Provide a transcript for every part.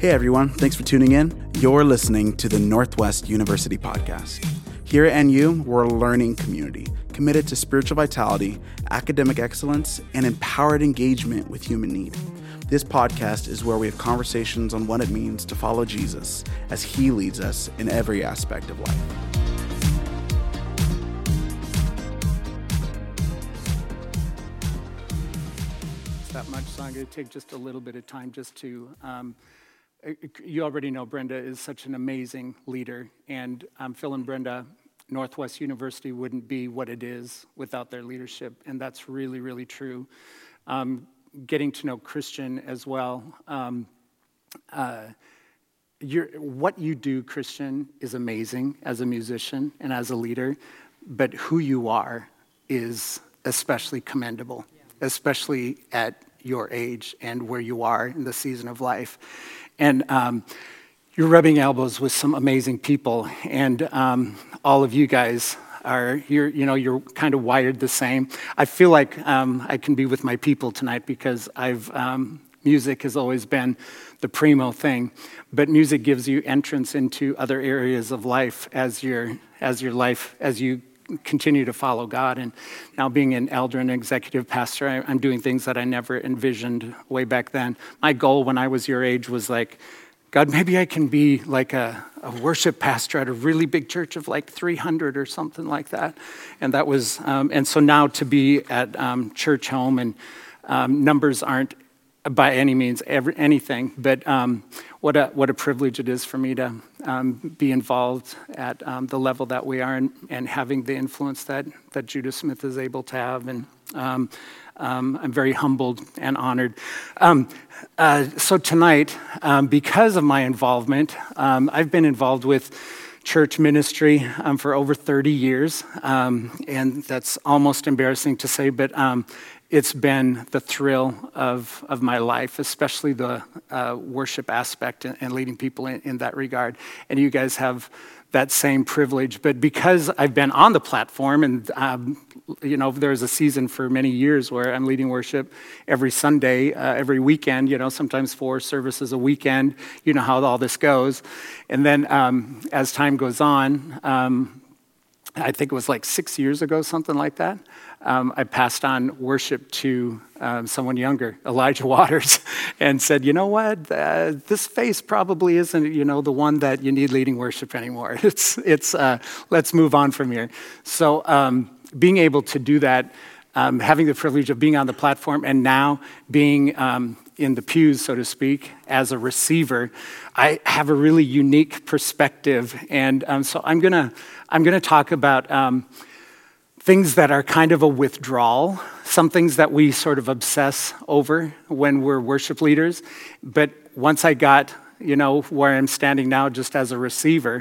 Hey everyone, thanks for tuning in. You're listening to the Northwest University Podcast. Here at NU, we're a learning community committed to spiritual vitality, academic excellence, and empowered engagement with human need. This podcast is where we have conversations on what it means to follow Jesus as he leads us in every aspect of life. That much, so I'm going to take just a little bit of time just to, you already know Brenda is such an amazing leader, and Phil and Brenda, Northwest University wouldn't be what it is without their leadership, and that's really, really true. Getting to know Christian as well. What you do, Christian, is amazing as a musician and as a leader, but who you are is especially commendable, especially at your age and where you are in the season of life. And you're rubbing elbows with some amazing people, and all of you guys you're kind of wired the same. I feel like I can be with my people tonight because music has always been the primo thing, but music gives you entrance into other areas of life as you continue to follow God. And now being an elder and executive pastor, I'm doing things that I never envisioned way back then. My goal when I was your age was like, God, maybe I can be like a worship pastor at a really big church of like 300 or something like that. And that was, and so now to be at church home, and numbers aren't by any means anything, but what a privilege it is for me to be involved at the level that we are, and having the influence that Judah Smith is able to have, and I'm very humbled and honored. So tonight, because of my involvement, I've been involved with church ministry for over 30 years, and that's almost embarrassing to say, but it's been the thrill of my life, especially the worship aspect and leading people in that regard. And you guys have that same privilege. But because I've been on the platform, and there's a season for many years where I'm leading worship every Sunday, every weekend, sometimes 4 services a weekend. You know how all this goes. And then as time goes on, I think it was like 6 years ago, something like that, I passed on worship to someone younger, Elijah Waters, and said, you know what, this face probably isn't, the one that you need leading worship anymore. It's let's move on from here. So being able to do that, having the privilege of being on the platform, and now being in the pews, so to speak, as a receiver, I have a really unique perspective. And so I'm gonna talk about things that are kind of a withdrawal, some things that we sort of obsess over when we're worship leaders. But once I got, where I'm standing now just as a receiver,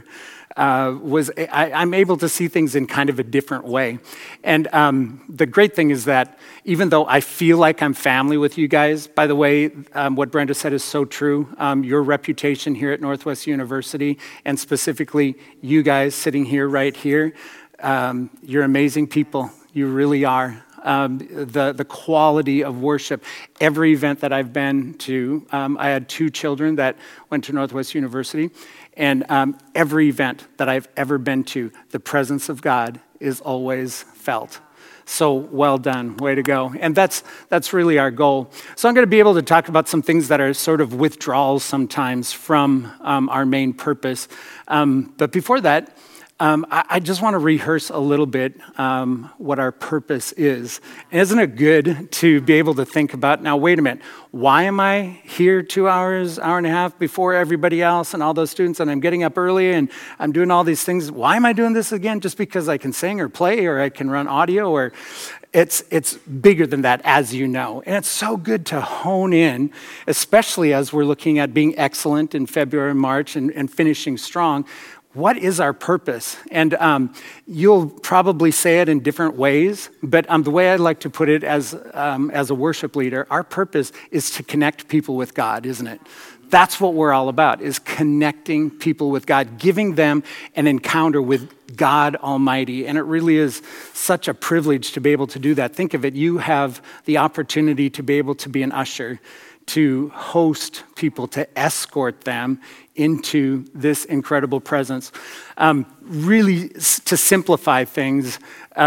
I'm able to see things in kind of a different way. And the great thing is that even though I feel like I'm family with you guys, by the way, what Brenda said is so true. Your reputation here at Northwest University, and specifically you guys sitting here right here, you're amazing people. You really are. The quality of worship. Every event that I've been to, I had 2 children that went to Northwest University, and every event that I've ever been to, the presence of God is always felt. So well done, way to go. And that's really our goal. So I'm going to be able to talk about some things that are sort of withdrawals sometimes from our main purpose. But before that, I just want to rehearse a little bit what our purpose is. And isn't it good to be able to think about, now wait a minute, why am I here 2 hours, hour and a half before everybody else and all those students, and I'm getting up early and I'm doing all these things? Why am I doing this again? Just because I can sing or play or I can run audio? Or it's bigger than that, as you know. And it's so good to hone in, especially as we're looking at being excellent in February and March and finishing strong. What is our purpose? And you'll probably say it in different ways, but the way I'd like to put it as a worship leader, our purpose is to connect people with God, isn't it? That's what we're all about, is connecting people with God, giving them an encounter with God Almighty. And it really is such a privilege to be able to do that. Think of it, you have the opportunity to be able to be an usher, to host people, to escort them into this incredible presence. Really, to simplify things,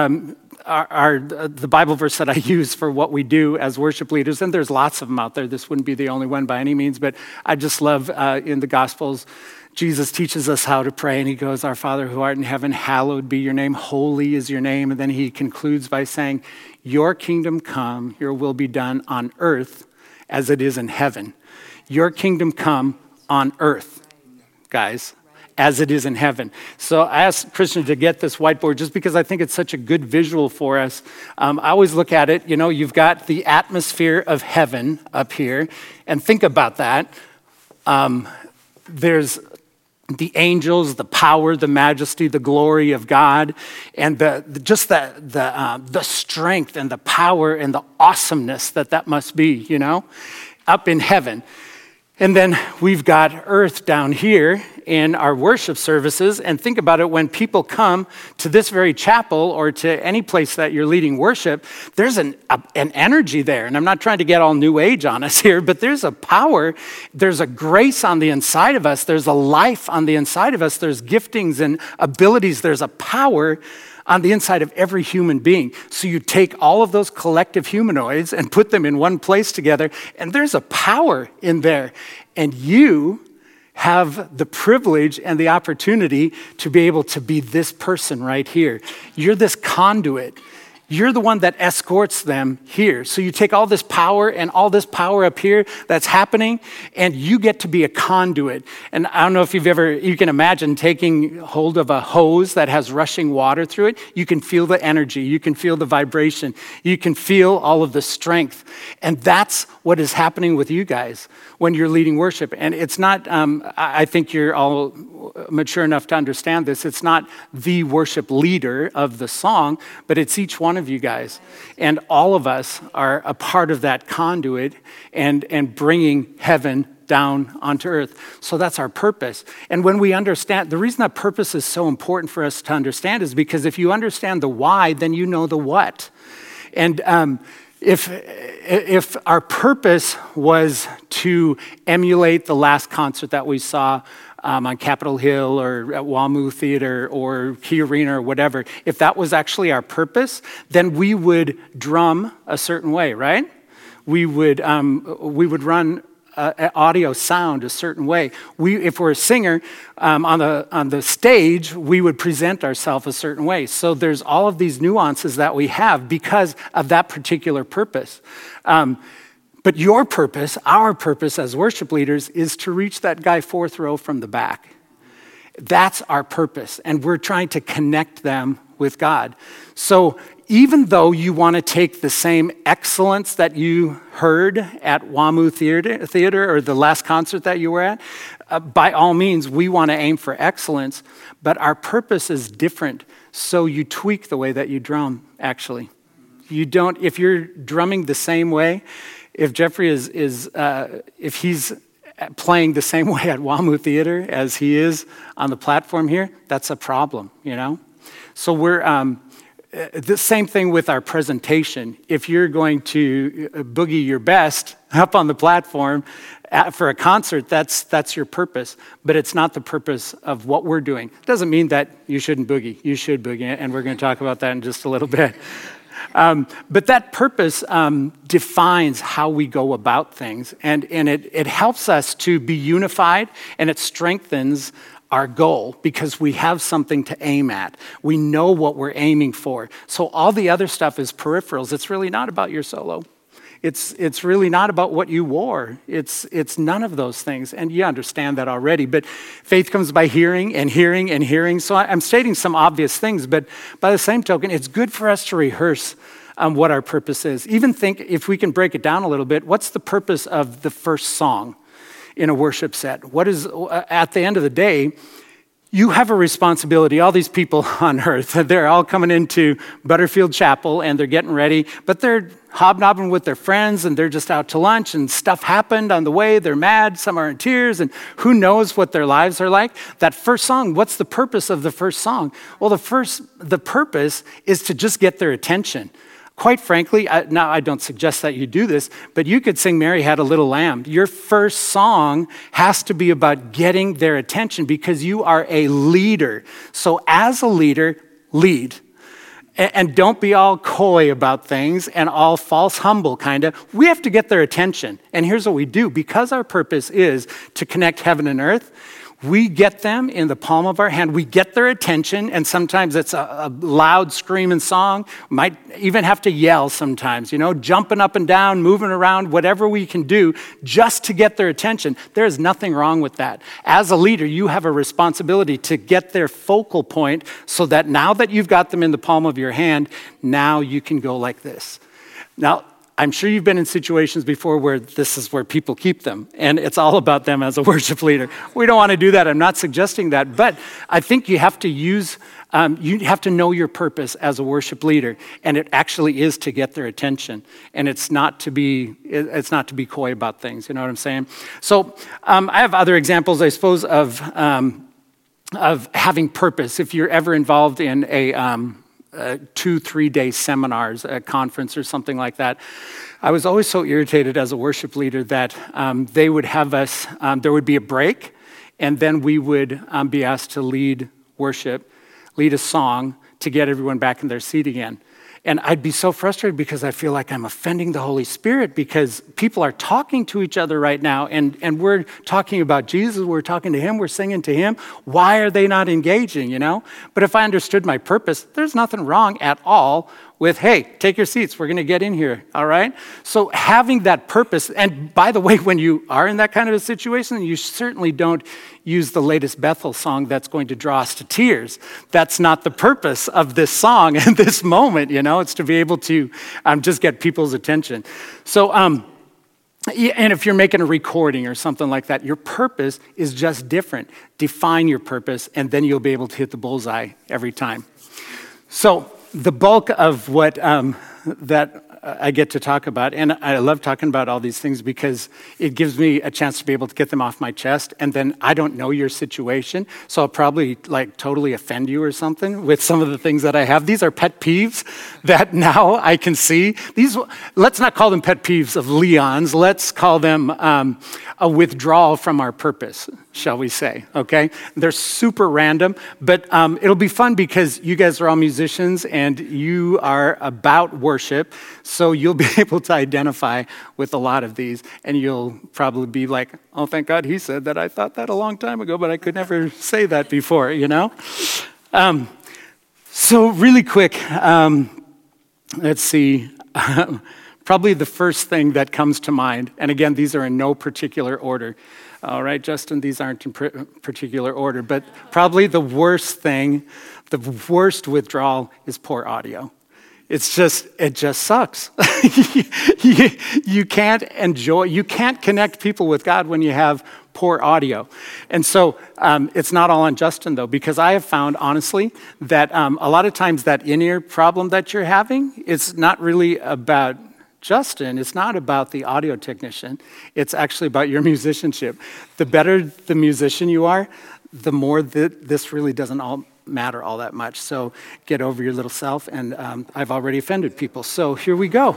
the Bible verse that I use for what we do as worship leaders, and there's lots of them out there. This wouldn't be the only one by any means, but I just love in the Gospels, Jesus teaches us how to pray, and he goes, "Our Father who art in heaven, hallowed be your name. Holy is your name." And then he concludes by saying, "Your kingdom come, your will be done on earth as it is in heaven." Your kingdom come on earth, guys, as it is in heaven. So I asked Christian to get this whiteboard just because I think it's such a good visual for us. I always look at it, you've got the atmosphere of heaven up here, and think about that. There's the angels, the power, the majesty, the glory of God, and the strength and the power and the awesomeness that must be, up in heaven. And then we've got earth down here in our worship services. And think about it, when people come to this very chapel or to any place that you're leading worship, there's an energy there. And I'm not trying to get all new age on us here, but there's a power, there's a grace on the inside of us, there's a life on the inside of us, there's giftings and abilities, there's a power on the inside of every human being. So you take all of those collective humanoids and put them in one place together, and there's a power in there. And you have the privilege and the opportunity to be able to be this person right here. You're this conduit. You're the one that escorts them here. So you take all this power and all this power up here that's happening, and you get to be a conduit. And I don't know if you can imagine taking hold of a hose that has rushing water through it. You can feel the energy. You can feel the vibration. You can feel all of the strength. And that's what is happening with you guys when you're leading worship. And it's not, I think you're all mature enough to understand this. It's not the worship leader of the song, but it's each one of you guys. And all of us are a part of that conduit and bringing heaven down onto earth. So that's our purpose. And when we understand, the reason that purpose is so important for us to understand is because if you understand the why, then you know the what. And if our purpose was to emulate the last concert that we saw on Capitol Hill or at WAMU Theater or Key Arena or whatever, if that was actually our purpose, then we would drum a certain way, right? We would run audio sound a certain way. If we're a singer on the stage, we would present ourselves a certain way. So there's all of these nuances that we have because of that particular purpose. But your purpose, our purpose as worship leaders, is to reach that guy fourth row from the back. That's our purpose, and we're trying to connect them with God. So even though you want to take the same excellence that you heard at WAMU Theater or the last concert that you were at, by all means, we want to aim for excellence, but our purpose is different, so you tweak the way that you drum, actually. You don't, if you're drumming the same way, if Jeffrey if he's playing the same way at WAMU Theater as he is on the platform here, that's a problem, So we're, the same thing with our presentation. If you're going to boogie your best up on the platform for a concert, that's your purpose, but it's not the purpose of what we're doing. It doesn't mean that you shouldn't boogie. You should boogie, and we're going to talk about that in just a little bit. But that purpose defines how we go about things, and it helps us to be unified, and it strengthens our goal because we have something to aim at. We know what we're aiming for. So all the other stuff is peripherals. It's really not about your solo. It's really not about what you wore. It's none of those things, and you understand that already. But faith comes by hearing and hearing and hearing. So I'm stating some obvious things, but by the same token, it's good for us to rehearse what our purpose is. Even think, if we can break it down a little bit, what's the purpose of the first song in a worship set? What is, at the end of the day, you have a responsibility. All these people on earth, they're all coming into Butterfield Chapel and they're getting ready, but they're hobnobbing with their friends and they're just out to lunch and stuff happened on the way. They're mad, some are in tears, and who knows what their lives are like. That first song, what's the purpose of the first song? Well, the purpose is to just get their attention. quite frankly, now I don't suggest that you do this, but you could sing Mary Had a Little Lamb. Your first song has to be about getting their attention because you are a leader. So as a leader, lead. And don't be all coy about things and all false humble kind of. We have to get their attention. And here's what we do. Because our purpose is to connect heaven and earth, we get them in the palm of our hand. We get their attention, and sometimes it's a loud screaming song. Might even have to yell sometimes, jumping up and down, moving around, whatever we can do just to get their attention. There is nothing wrong with that. As a leader, you have a responsibility to get their focal point so that now that you've got them in the palm of your hand, now you can go like this. Now, I'm sure you've been in situations before where this is where people keep them, and it's all about them as a worship leader. We don't want to do that. I'm not suggesting that, but I think you have to you have to know your purpose as a worship leader, and it actually is to get their attention, and it's not to be coy about things. You know what I'm saying? So I have other examples, I suppose, of having purpose. If you're ever involved in a 2-3 day seminars, a conference or something like that. I was always so irritated as a worship leader that they would have us, there would be a break, and then we would be asked to lead worship, lead a song to get everyone back in their seat again. And I'd be so frustrated because I feel like I'm offending the Holy Spirit because people are talking to each other right now and we're talking about Jesus, we're talking to him, we're singing to him. Why are they not engaging, But if I understood my purpose, there's nothing wrong at all with, hey, take your seats, we're going to get in here, all right? So having that purpose, and by the way, when you are in that kind of a situation, you certainly don't use the latest Bethel song that's going to draw us to tears. That's not the purpose of this song and this moment, It's to be able to just get people's attention. So, and if you're making a recording or something like that, your purpose is just different. Define your purpose, and then you'll be able to hit the bullseye every time. So, the bulk of what that I get to talk about, and I love talking about all these things because it gives me a chance to be able to get them off my chest, and then I don't know your situation, so I'll probably totally offend you or something with some of the things that I have. These are pet peeves that now I can see. Let's not call them pet peeves of Leon's, let's call them a withdrawal from our purpose, shall we say, okay? They're super random, but it'll be fun because you guys are all musicians and you are about worship, so you'll be able to identify with a lot of these, and you'll probably be like, oh, thank God he said that. I thought that a long time ago, but I could never say that before, So really quick, let's see. Probably the first thing that comes to mind, and again, these are in no particular order. All right, Justin, these aren't in particular order, but probably the worst withdrawal is poor audio. It just sucks. You can't connect people with God when you have poor audio. And so it's not all on Justin, though, because I have found, honestly, that a lot of times that in-ear problem that you're having, it's not really about Justin, it's not about the audio technician. It's actually about your musicianship. The better the musician you are, the more this really doesn't all matter all that much. So get over your little self, and I've already offended people. So here we go.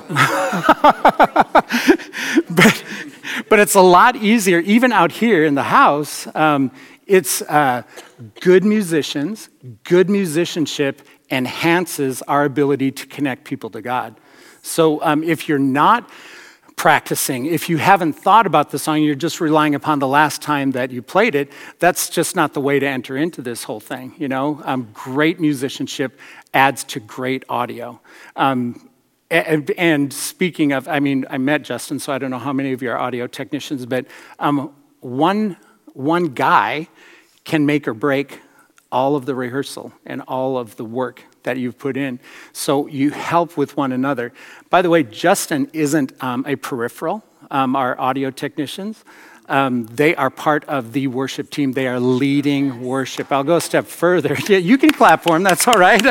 But it's a lot easier, even out here in the house. It's good musicians, good musicianship enhances our ability to connect people to God. So if you're not practicing, if you haven't thought about the song, you're just relying upon the last time that you played it, that's just not the way to enter into this whole thing, Great musicianship adds to great audio. And speaking of, I met Justin, so I don't know how many of you are audio technicians, but one guy can make or break all of the rehearsal and all of the work that you've put in. So you help with one another. By the way, Justin isn't a peripheral, our audio technicians. They are part of the worship team. They are leading worship. I'll go a step further. Yeah, you can clap for him. That's all right.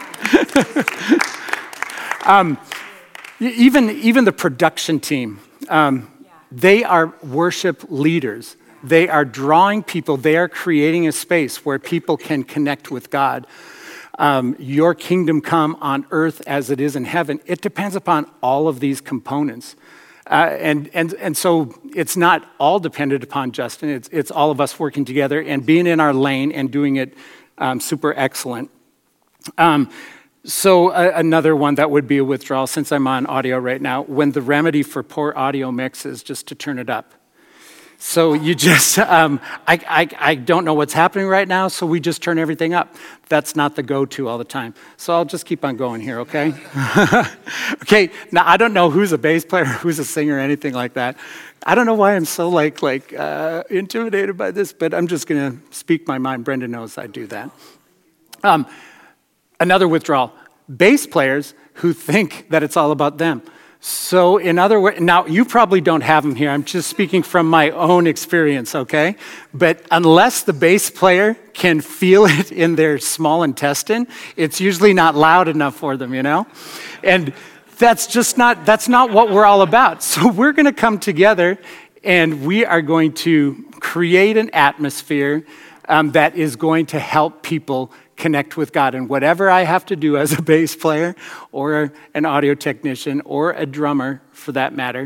Even the production team, they are worship leaders. They are drawing people. They are creating a space where people can connect with God. your kingdom come on earth as it is in heaven, it depends upon all of these components. And so it's not all dependent upon Justin. It's all of us working together and being in our lane and doing it super excellent. So another one that would be a withdrawal, since I'm on audio right now, when the remedy for poor audio mix is just to turn it up. So you just, I don't know what's happening right now, so we just turn everything up. That's not the go-to all the time. So I'll just keep on going here, okay? Okay, now I don't know who's a bass player, who's a singer, or anything like that. I don't know why I'm so intimidated by this, but I'm just gonna speak my mind. Brenda knows I do that. Another withdrawal, bass players who think that it's all about them. So in other words, now you probably don't have them here. I'm just speaking from my own experience, okay? But unless the bass player can feel it in their small intestine, it's usually not loud enough for them, you know? And that's not what we're all about. So we're gonna come together and we are going to create an atmosphere that is going to help people connect with God. And whatever I have to do as a bass player or an audio technician or a drummer for that matter,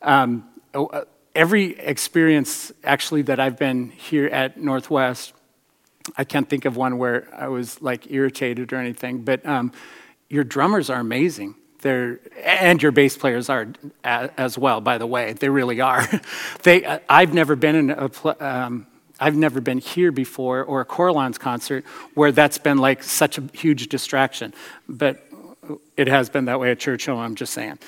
every experience actually that I've been here at Northwest, I can't think of one where I was like irritated or anything, but your drummers are amazing. And your bass players are as well, by the way. They really are. I've never been in I've never been here before, or a Coralons concert, where that's been like such a huge distraction. But it has been that way at Church Home, I'm just saying.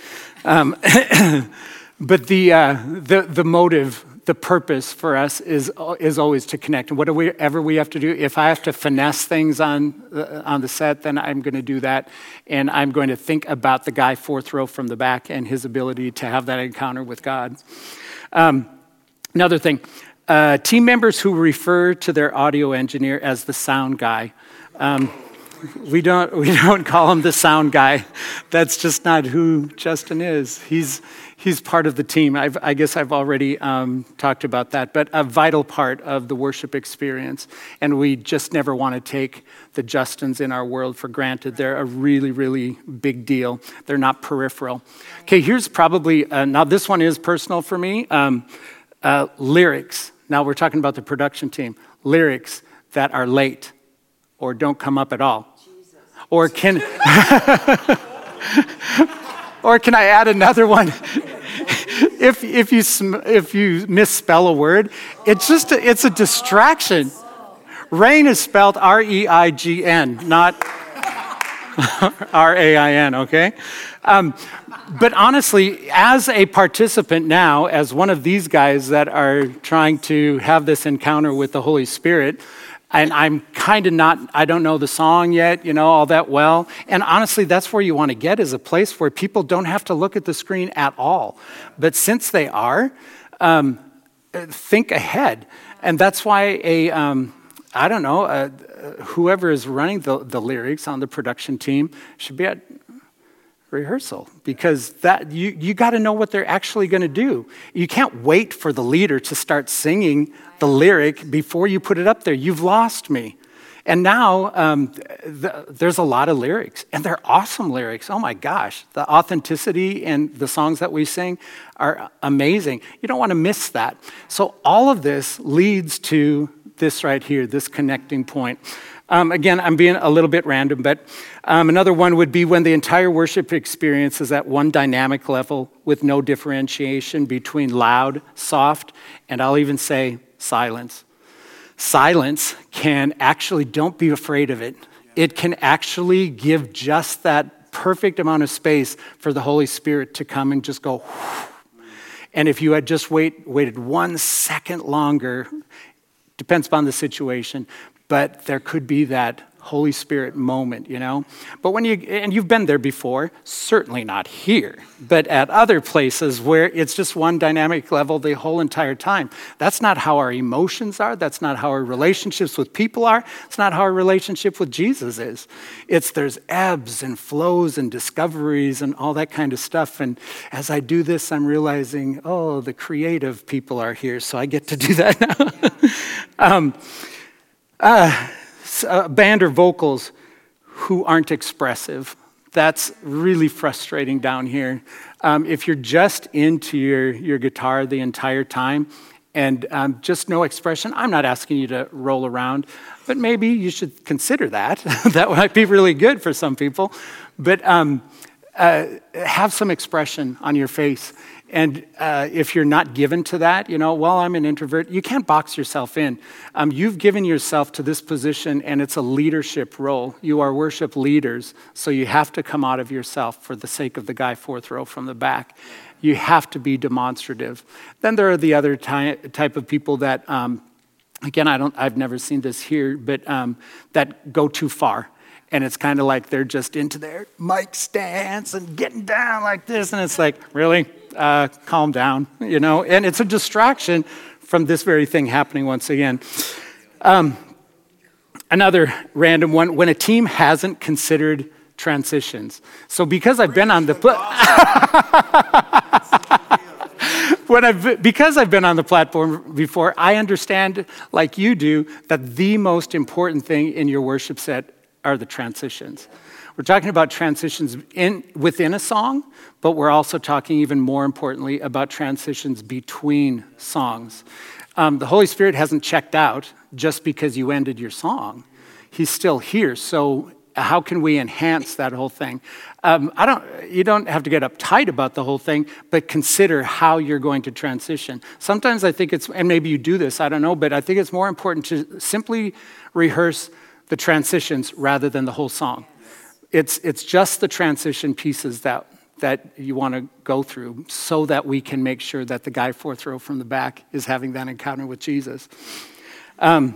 But the motive, the purpose for us is always to connect. And whatever we have to do, if I have to finesse things on the set, then I'm going to do that. And I'm going to think about the guy fourth row from the back and his ability to have that encounter with God. Another thing. Team members who refer to their audio engineer as the sound guy. We don't call him the sound guy. That's just not who Justin is. He's part of the team. I guess I've already talked about that, but a vital part of the worship experience. And we just never want to take the Justins in our world for granted. They're a really, really big deal. They're not peripheral. Okay, here's probably, now this one is personal for me. Lyrics. Now we're talking about the production team. Lyrics that are late or don't come up at all. Jesus. Or can I add another one? If you misspell a word, it's a distraction. Rain is spelled R-E-I-G-N, not R-A-I-N, okay? But honestly, as a participant now, as one of these guys that are trying to have this encounter with the Holy Spirit, and I'm kind of not, I don't know the song yet, all that well. And honestly, that's where you want to get, is a place where people don't have to look at the screen at all. But since they are, think ahead. And that's why whoever is running the lyrics on the production team should be at rehearsal, because that you got to know what they're actually going to do. You can't wait for the leader to start singing the lyric before you put it up there. You've lost me. And now there's a lot of lyrics, and they're awesome lyrics. Oh my gosh, the authenticity and the songs that we sing are amazing. You don't want to miss that. So all of this leads to this right here, this connecting point. Again, I'm being a little bit random, but another one would be when the entire worship experience is at one dynamic level with no differentiation between loud, soft, and I'll even say silence. Silence can actually, don't be afraid of it. It can actually give just that perfect amount of space for the Holy Spirit to come and just go, whew. And if you had just waited 1 second longer, depends upon the situation, but there could be that Holy Spirit moment, But and you've been there before, certainly not here, but at other places where it's just one dynamic level the whole entire time. That's not how our emotions are. That's not how our relationships with people are. It's not how our relationship with Jesus is. There's ebbs and flows and discoveries and all that kind of stuff. And as I do this, I'm realizing, the creative people are here, so I get to do that now. Band or vocals who aren't expressive. That's really frustrating down here. If you're just into your guitar the entire time and just no expression, I'm not asking you to roll around, but maybe you should consider that. That might be really good for some people. But have some expression on your face. And if you're not given to that, well, I'm an introvert, you can't box yourself in. You've given yourself to this position, and it's a leadership role. You are worship leaders, so you have to come out of yourself for the sake of the guy fourth row from the back. You have to be demonstrative. Then there are the other type of people that, again, I've never seen this here, but that go too far. And it's kind of like they're just into their mic stance and getting down like this. And it's like, really? Calm down, And it's a distraction from this very thing happening once again. Another random one, when a team hasn't considered transitions. So because I've been on the... Because I've been on the platform before, I understand, like you do, that the most important thing in your worship set are the transitions. We're talking about transitions within a song, but we're also talking even more importantly about transitions between songs. The Holy Spirit hasn't checked out just because you ended your song. He's still here. So how can we enhance that whole thing? You don't have to get uptight about the whole thing, but consider how you're going to transition. Sometimes I think and maybe you do this, I don't know, but I think it's more important to simply rehearse the transitions rather than the whole song. It's just the transition pieces that you want to go through so that we can make sure that the guy fourth row from the back is having that encounter with Jesus. I'm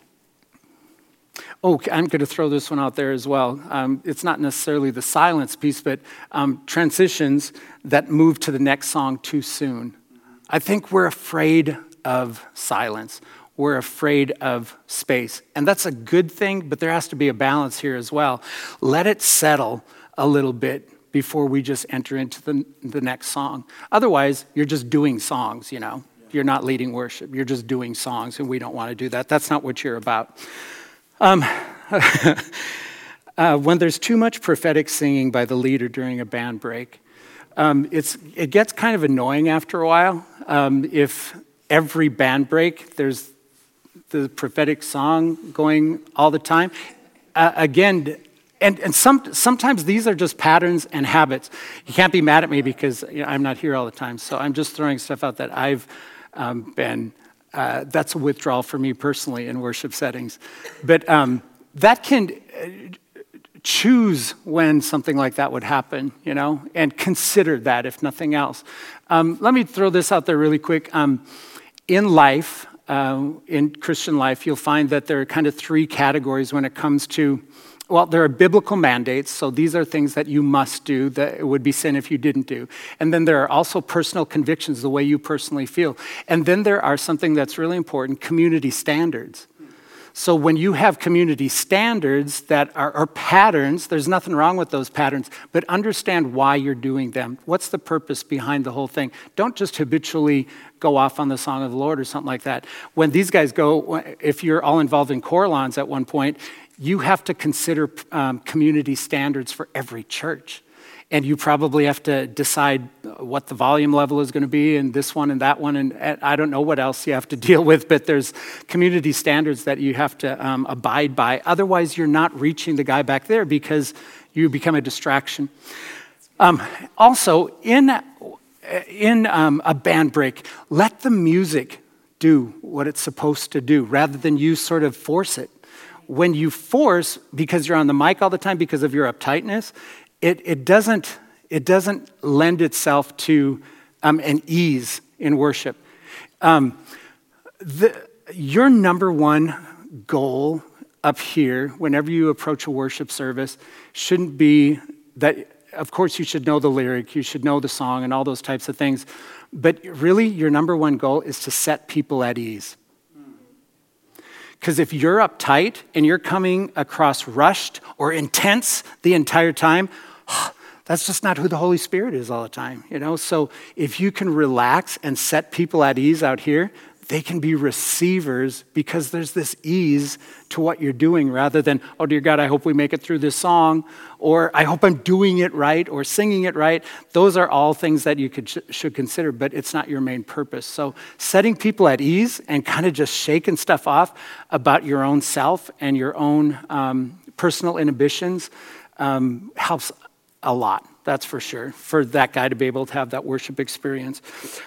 going to throw this one out there as well. It's not necessarily the silence piece, but transitions that move to the next song too soon. I think we're afraid of silence. We're afraid of space. And that's a good thing, but there has to be a balance here as well. Let it settle a little bit before we just enter into the next song. Otherwise, you're just doing songs, You're not leading worship. You're just doing songs, and we don't want to do that. That's not what you're about. When there's too much prophetic singing by the leader during a band break, it gets kind of annoying after a while. If every band break, there's the prophetic song going all the time. Again, and sometimes these are just patterns and habits. You can't be mad at me because I'm not here all the time. So I'm just throwing stuff out that I've been, that's a withdrawal for me personally in worship settings. But that can choose when something like that would happen, and consider that if nothing else. Let me throw this out there really quick. In life, in Christian life, you'll find that there are kind of three categories when it comes to, there are biblical mandates, so these are things that you must do, that it would be sin if you didn't do. And then there are also personal convictions, the way you personally feel. And then there are something that's really important, community standards. So when you have community standards that are patterns, there's nothing wrong with those patterns, but understand why you're doing them. What's the purpose behind the whole thing? Don't just habitually go off on the song of the Lord or something like that. When these guys go, if you're all involved in Coralons at one point, you have to consider community standards for every church. And you probably have to decide what the volume level is going to be and this one and that one. And I don't know what else you have to deal with, but there's community standards that you have to abide by. Otherwise, you're not reaching the guy back there because you become a distraction. Also, in a band break, let the music do what it's supposed to do rather than you sort of force it. When you force, because you're on the mic all the time, because of your uptightness, it doesn't lend itself to an ease in worship. Your number one goal up here, whenever you approach a worship service, shouldn't be that. Of course, you should know the lyric, you should know the song, and all those types of things. But really, your number one goal is to set people at ease. Because if you're uptight and you're coming across rushed or intense the entire time, that's just not who the Holy Spirit is all the time, So if you can relax and set people at ease out here, they can be receivers because there's this ease to what you're doing rather than, oh dear God, I hope we make it through this song, or I hope I'm doing it right or singing it right. Those are all things that you should consider, but it's not your main purpose. So setting people at ease and kind of just shaking stuff off about your own self and your own personal inhibitions helps a lot, that's for sure, for that guy to be able to have that worship experience.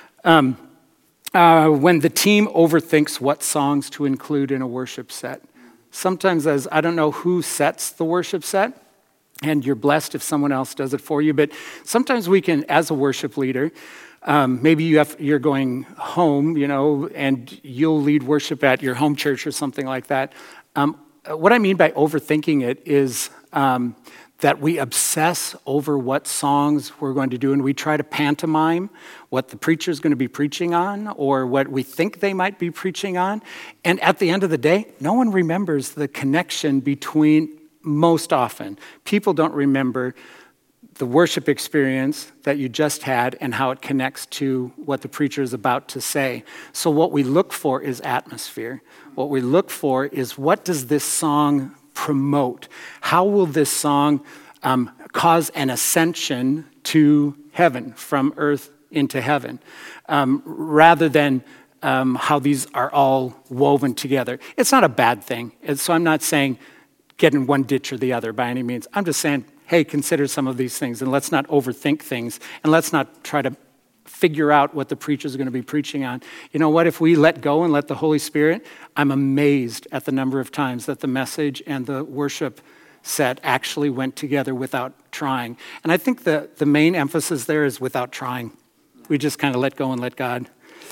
When the team overthinks what songs to include in a worship set. Sometimes I don't know who sets the worship set, and you're blessed if someone else does it for you, but sometimes we can, as a worship leader, maybe you're going home, and you'll lead worship at your home church or something like that. What I mean by overthinking it is that we obsess over what songs we're going to do, and we try to pantomime what the preacher's going to be preaching on or what we think they might be preaching on. And at the end of the day, no one remembers the connection between, most often, people don't remember the worship experience that you just had and how it connects to what the preacher is about to say. So what we look for is atmosphere. What we look for is, what does this song promote? How will this song cause an ascension to heaven, from earth into heaven, rather than how these are all woven together? It's not a bad thing. So I'm not saying get in one ditch or the other by any means. I'm just saying, hey, consider some of these things, and let's not overthink things, and let's not try to figure out what the preacher is going to be preaching on. You know what? If we let go and let the Holy Spirit, I'm amazed at the number of times that the message and the worship set actually went together without trying. And I think the main emphasis there is without trying. We just kind of let go and let God.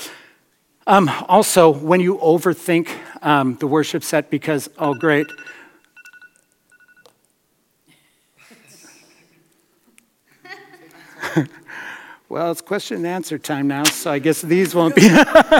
Also, when you overthink the worship set because, oh, great. Well, it's question and answer time now, so I guess these won't be.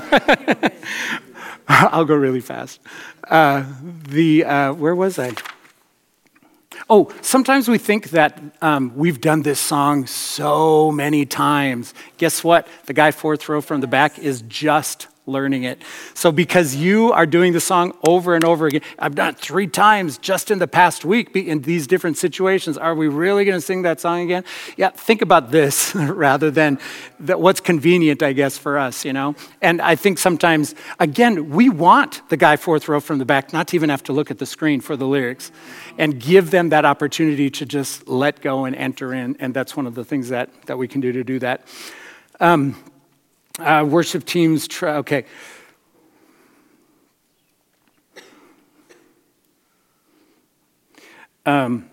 I'll go really fast. Where was I? Oh, sometimes we think that we've done this song so many times. Guess what? The guy fourth row from the back is just learning it. So because you are doing the song over and over again, I've done it 3 times just in the past week in these different situations. Are we really going to sing that song again? Yeah, think about this rather than what's convenient, I guess, for us, And I think sometimes, again, we want the guy fourth row from the back not to even have to look at the screen for the lyrics and give them that opportunity to just let go and enter in. And that's one of the things that we can do to do that. Worship teams, okay. I'm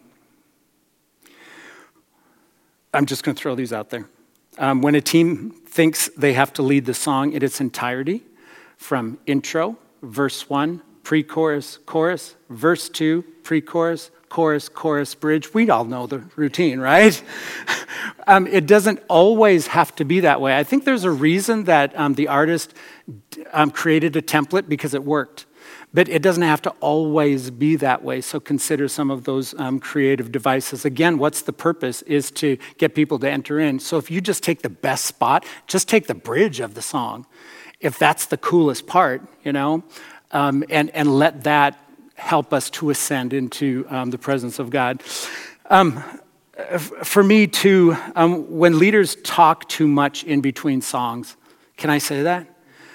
just going to throw these out there. When a team thinks they have to lead the song in its entirety, from intro, verse 1, pre-chorus, chorus, verse 2, pre-chorus, chorus, chorus, bridge. We all know the routine, right? It doesn't always have to be that way. I think there's a reason that the artist created a template because it worked. But it doesn't have to always be that way, so consider some of those creative devices. Again, what's the purpose is to get people to enter in. So if you just take the best spot, just take the bridge of the song, if that's the coolest part, and let that help us to ascend into the presence of God. For me, too, when leaders talk too much in between songs, can I say that?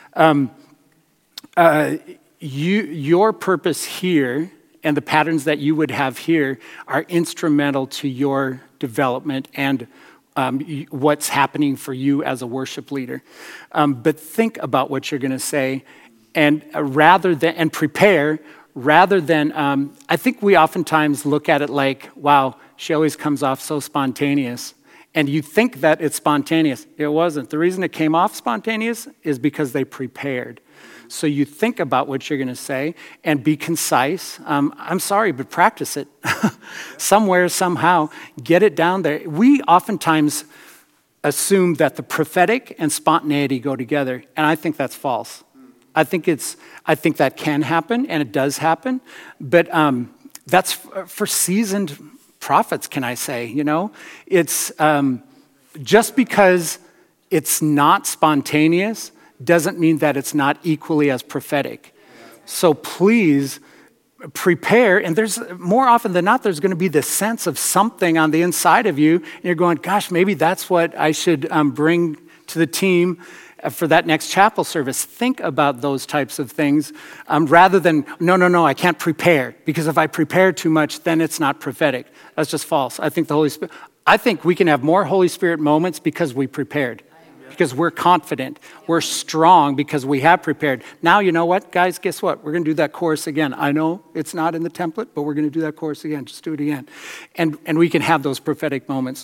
Your purpose here and the patterns that you would have here are instrumental to your development and what's happening for you as a worship leader. But think about what you're going to say, and prepare. Rather than, I think we oftentimes look at it like, wow, she always comes off so spontaneous. And you think that it's spontaneous. It wasn't. The reason it came off spontaneous is because they prepared. So you think about what you're going to say and be concise. I'm sorry, but practice it. Somewhere, somehow, get it down there. We oftentimes assume that the prophetic and spontaneity go together, and I think that's false. I think that can happen, and it does happen, but that's for seasoned prophets, can I say, It's just because it's not spontaneous doesn't mean that it's not equally as prophetic. So please prepare, and there's more often than not, there's going to be this sense of something on the inside of you, and you're going, gosh, maybe that's what I should bring to the team for that next chapel service. Think about those types of things rather than, no, I can't prepare, because if I prepare too much, then it's not prophetic. That's just false. I think we can have more Holy Spirit moments because we prepared. Because we're confident, we're strong because we have prepared. Now, you know what, guys, guess what? We're going to do that chorus again. I know it's not in the template, but we're going to do that chorus again. Just do it again. And we can have those prophetic moments.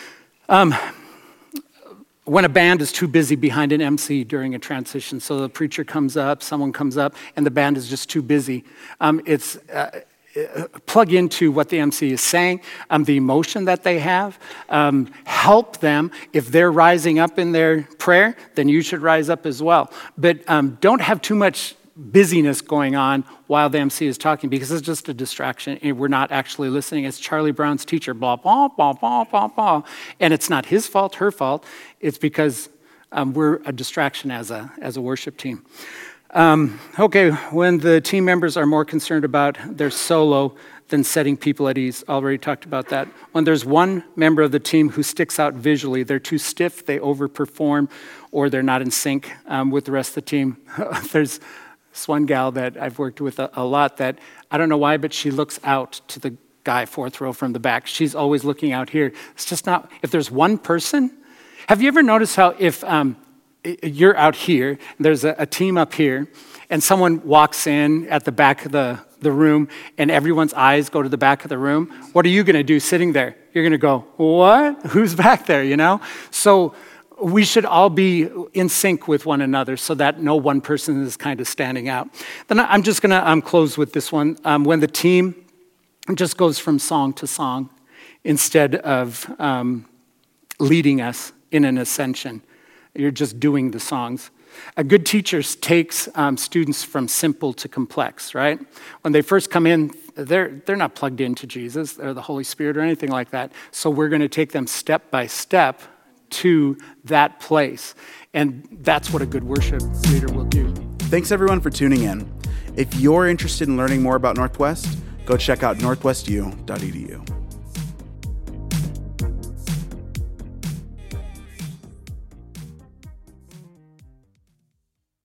When a band is too busy behind an MC during a transition, so the preacher comes up, someone comes up, and the band is just too busy, plug into what the MC is saying, the emotion that they have, help them. If they're rising up in their prayer, then you should rise up as well. But don't have too much busyness going on while the MC is talking, because it's just a distraction and we're not actually listening. It's Charlie Brown's teacher, blah, blah, blah, blah, blah, blah. And it's not his fault, her fault. It's because we're a distraction as a worship team. Okay, when the team members are more concerned about their solo than setting people at ease, already talked about that. When there's one member of the team who sticks out visually, they're too stiff, they overperform, or they're not in sync with the rest of the team. There's this one gal that I've worked with a lot that, I don't know why, but she looks out to the guy fourth row from the back. She's always looking out here. It's just not, if there's one person, have you ever noticed how if you're out here, there's a team up here, and someone walks in at the back of the room, and everyone's eyes go to the back of the room, what are you going to do sitting there? You're going to go, what? Who's back there, you know? So we should all be in sync with one another so that no one person is kind of standing out. Then I'm just going to close with this one. When the team just goes from song to song instead of leading us in an ascension. You're just doing the songs. A good teacher takes students from simple to complex, right? When they first come in, they're not plugged into Jesus or the Holy Spirit or anything like that. So we're going to take them step by step to that place. And that's what a good worship leader will do. Thanks everyone for tuning in. If you're interested in learning more about Northwest, go check out northwestu.edu.